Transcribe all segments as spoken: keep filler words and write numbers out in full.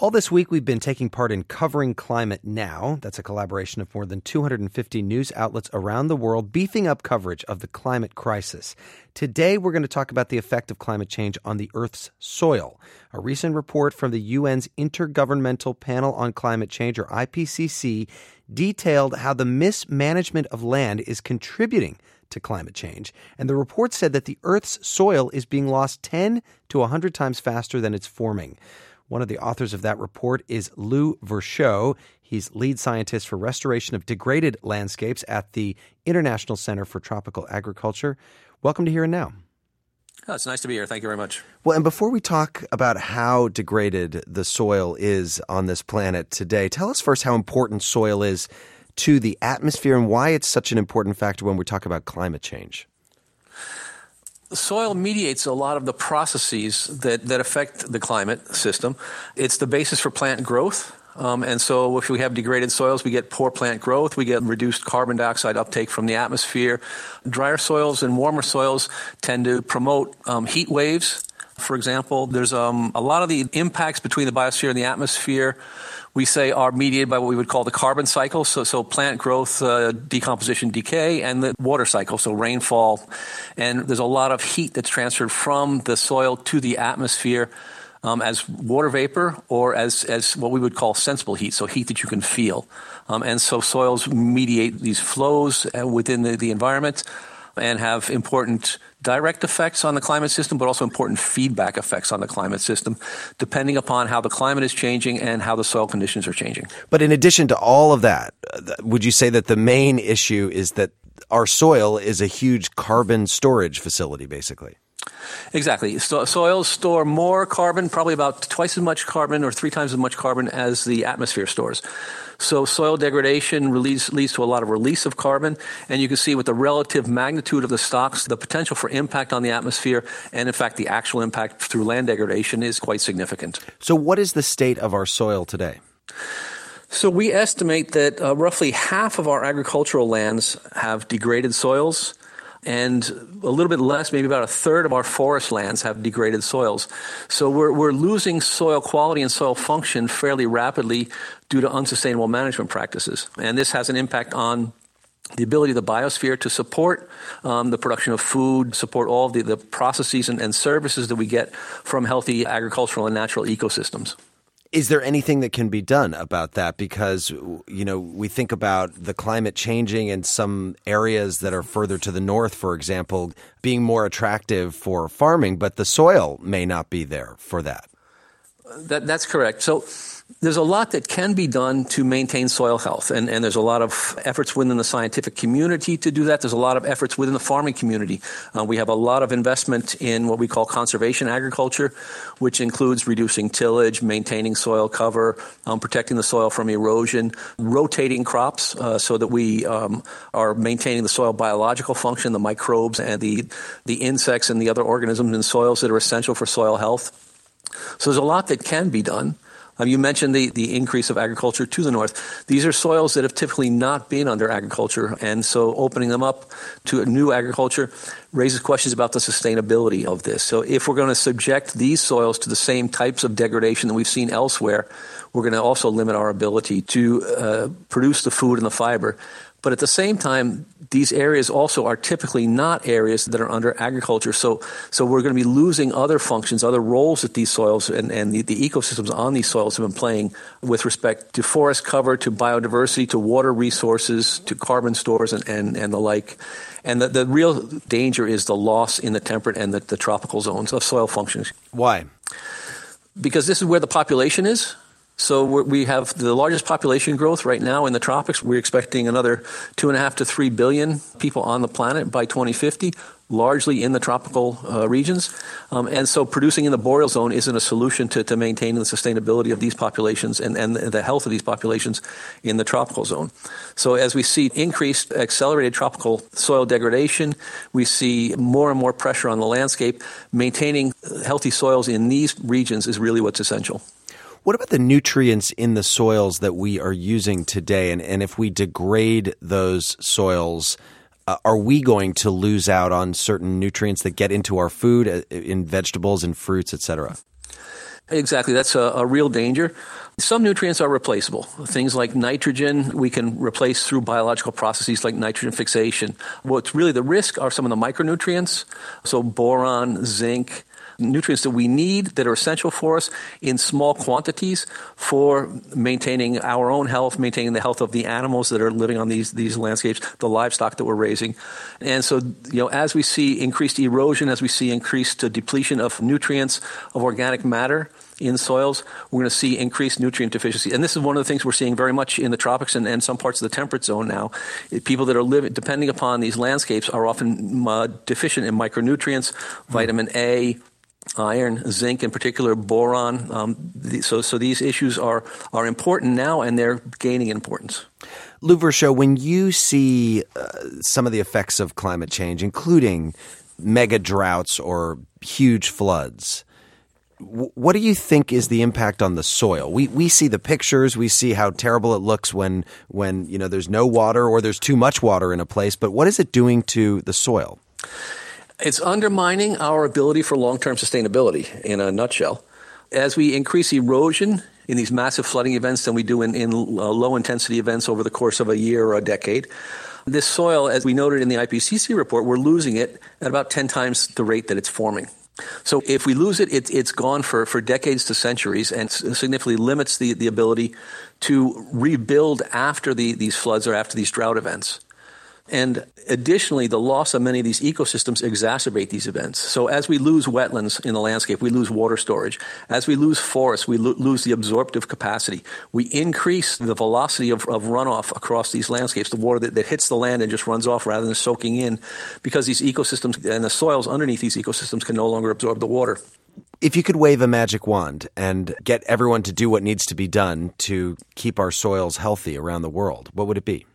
All this week, we've been taking part in Covering Climate Now. That's a collaboration of more than two hundred fifty news outlets around the world, beefing up coverage of the climate crisis. Today, we're going to talk about the effect of climate change on the Earth's soil. A recent report from the U N's Intergovernmental Panel on Climate Change, or I P C C, detailed how the mismanagement of land is contributing to climate change. And the report said that the Earth's soil is being lost ten to one hundred times faster than it's forming. One of the authors of that report is Lou Verchot. He's lead scientist for restoration of degraded landscapes at the International Center for Tropical Agriculture. Welcome to Here and Now. Oh, it's nice to be here. Thank you very much. Well, and before we talk about how degraded the soil is on this planet today, tell us first how important soil is to the atmosphere and why it's such an important factor when we talk about climate change. The soil mediates a lot of the processes that, that affect the climate system. It's the basis for plant growth. Um, and so if we have degraded soils, we get poor plant growth, we get reduced carbon dioxide uptake from the atmosphere. Drier soils and warmer soils tend to promote um, heat waves. For example, there's um, a lot of the impacts between the biosphere and the atmosphere we say are mediated by what we would call the carbon cycle, so so plant growth, uh, decomposition, decay, and the water cycle, so rainfall. And there's a lot of heat that's transferred from the soil to the atmosphere um, as water vapor or as, as what we would call sensible heat, so heat that you can feel. Um, and so soils mediate these flows within the, the environment and have important direct effects on the climate system, but also important feedback effects on the climate system, depending upon how the climate is changing and how the soil conditions are changing. But in addition to all of that, would you say that the main issue is that our soil is a huge carbon storage facility, basically? Exactly. So, soils store more carbon, probably about twice as much carbon or three times as much carbon as the atmosphere stores. So soil degradation release, leads to a lot of release of carbon, and you can see with the relative magnitude of the stocks, the potential for impact on the atmosphere, and in fact the actual impact through land degradation is quite significant. So what is the state of our soil today? So we estimate that uh, roughly half of our agricultural lands have degraded soils, and a little bit less, maybe about a third of our forest lands have degraded soils. So we're we're losing soil quality and soil function fairly rapidly due to unsustainable management practices. And this has an impact on the ability of the biosphere to support um, the production of food, support all of the, the processes and, and services that we get from healthy agricultural and natural ecosystems. Is there anything that can be done about that? Because, you know, we think about the climate changing in some areas that are further to the north, for example, being more attractive for farming, but the soil may not be there for that. That, that's correct. So there's a lot that can be done to maintain soil health, and, and there's a lot of efforts within the scientific community to do that. There's a lot of efforts within the farming community. Uh, we have a lot of investment in what we call conservation agriculture, which includes reducing tillage, maintaining soil cover, um, protecting the soil from erosion, rotating crops uh, so that we um, are maintaining the soil biological function, the microbes and the, the insects and the other organisms in soils that are essential for soil health. So there's a lot that can be done. Um, you mentioned the, the increase of agriculture to the north. These are soils that have typically not been under agriculture, and so opening them up to a new agriculture raises questions about the sustainability of this. So if we're going to subject these soils to the same types of degradation that we've seen elsewhere, we're going to also limit our ability to uh, produce the food and the fiber. But at the same time, these areas also are typically not areas that are under agriculture. So so we're going to be losing other functions, other roles that these soils and, and the, the ecosystems on these soils have been playing with respect to forest cover, to biodiversity, to water resources, to carbon stores, and, and, and the like. And the, the real danger is the loss in the temperate and the, the tropical zones of soil functions. Why? Because this is where the population is. So we're, we have the largest population growth right now in the tropics. We're expecting another two and a half to three billion people on the planet by twenty fifty, largely in the tropical uh, regions. Um, and so producing in the boreal zone isn't a solution to, to maintaining the sustainability of these populations and, and the health of these populations in the tropical zone. So as we see increased accelerated tropical soil degradation, we see more and more pressure on the landscape. Maintaining healthy soils in these regions is really what's essential. What about the nutrients in the soils that we are using today? And, and if we degrade those soils, uh, are we going to lose out on certain nutrients that get into our food, uh, in vegetables and fruits, et cetera? Exactly. That's a, a real danger. Some nutrients are replaceable. Things like nitrogen, we can replace through biological processes like nitrogen fixation. What's really the risk are some of the micronutrients, so boron, zinc, nutrients that we need that are essential for us in small quantities for maintaining our own health, maintaining the health of the animals that are living on these, these landscapes, the livestock that we're raising. And so, you know, as we see increased erosion, as we see increased uh, depletion of nutrients, of organic matter in soils, we're going to see increased nutrient deficiency. And this is one of the things we're seeing very much in the tropics and, and some parts of the temperate zone now. People that are living, depending upon these landscapes, are often uh, deficient in micronutrients, mm-hmm. vitamin A, iron, zinc in particular, boron. Um, the, so, so these issues are are important now, and they're gaining importance. Lou Verchot, when you see uh, some of the effects of climate change, including mega droughts or huge floods, w- what do you think is the impact on the soil? We we see the pictures, we see how terrible it looks when when you know there's no water or there's too much water in a place. But what is it doing to the soil? It's undermining our ability for long-term sustainability, in a nutshell. As we increase erosion in these massive flooding events than we do in, in uh, low-intensity events over the course of a year or a decade, this soil, as we noted in the I P C C report, we're losing it at about ten times the rate that it's forming. So if we lose it, it it's gone for, for decades to centuries and significantly limits the, the ability to rebuild after the, these floods or after these drought events. And additionally, the loss of many of these ecosystems exacerbate these events. So as we lose wetlands in the landscape, we lose water storage. As we lose forests, we lo- lose the absorptive capacity. We increase the velocity of, of runoff across these landscapes, the water that, that hits the land and just runs off rather than soaking in, because these ecosystems and the soils underneath these ecosystems can no longer absorb the water. If you could wave a magic wand and get everyone to do what needs to be done to keep our soils healthy around the world, what would it be?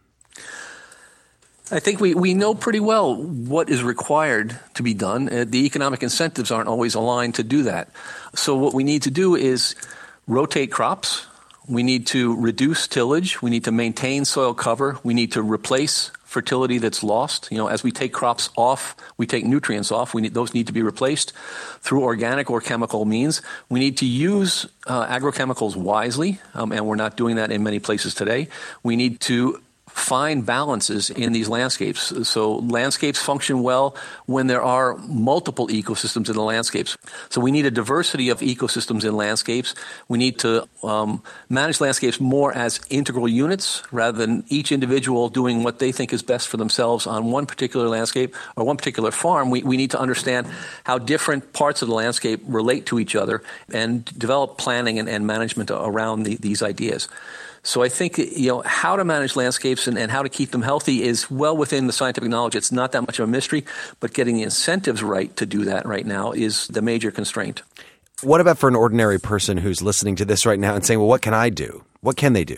I think we, we know pretty well what is required to be done. Uh, the economic incentives aren't always aligned to do that. So what we need to do is rotate crops. We need to reduce tillage. We need to maintain soil cover. We need to replace fertility that's lost. You know, as we take crops off, we take nutrients off. We need, those need to be replaced through organic or chemical means. We need to use uh, agrochemicals wisely, um, and we're not doing that in many places today. We need to find balances in these landscapes. So landscapes function well when there are multiple ecosystems in the landscapes. So we need a diversity of ecosystems in landscapes. We need to um, manage landscapes more as integral units rather than each individual doing what they think is best for themselves on one particular landscape or one particular farm. We, we need to understand how different parts of the landscape relate to each other and develop planning and, and management around the, these ideas. So I think, you know, how to manage landscapes and, and how to keep them healthy is well within the scientific knowledge. It's not that much of a mystery, but getting the incentives right to do that right now is the major constraint. What about for an ordinary person who's listening to this right now and saying, well, what can I do? What can they do?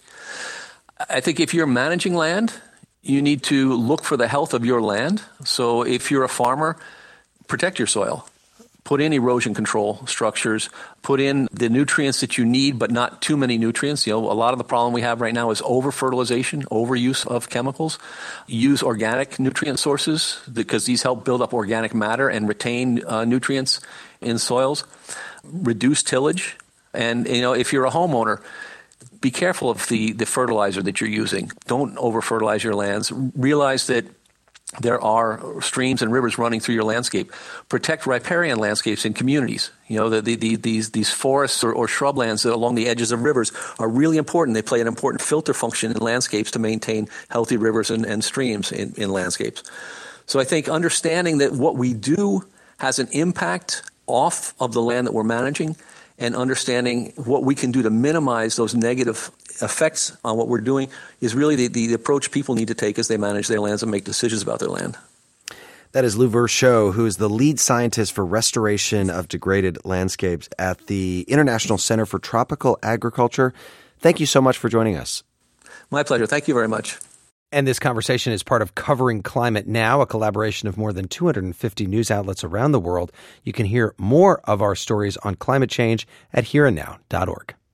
I think if you're managing land, you need to look for the health of your land. So if you're a farmer, protect your soil. Put in erosion control structures, put in the nutrients that you need, but not too many nutrients. You know, a lot of the problem we have right now is over-fertilization, overuse of chemicals. Use organic nutrient sources because these help build up organic matter and retain uh, nutrients in soils. Reduce tillage. And, you know, if you're a homeowner, be careful of the, the fertilizer that you're using. Don't over-fertilize your lands. Realize that there are streams and rivers running through your landscape. Protect riparian landscapes in communities. You know, the, the, the, these these forests or, or shrublands that along the edges of rivers are really important. They play an important filter function in landscapes to maintain healthy rivers and, and streams in, in landscapes. So I think understanding that what we do has an impact off of the land that we're managing, and understanding what we can do to minimize those negative effects on what we're doing is really the, the approach people need to take as they manage their lands and make decisions about their land. That is Lou Verchot, who is the lead scientist for restoration of degraded landscapes at the International Center for Tropical Agriculture. Thank you so much for joining us. My pleasure. Thank you very much. And this conversation is part of Covering Climate Now, a collaboration of more than two hundred fifty news outlets around the world. You can hear more of our stories on climate change at here and now dot org.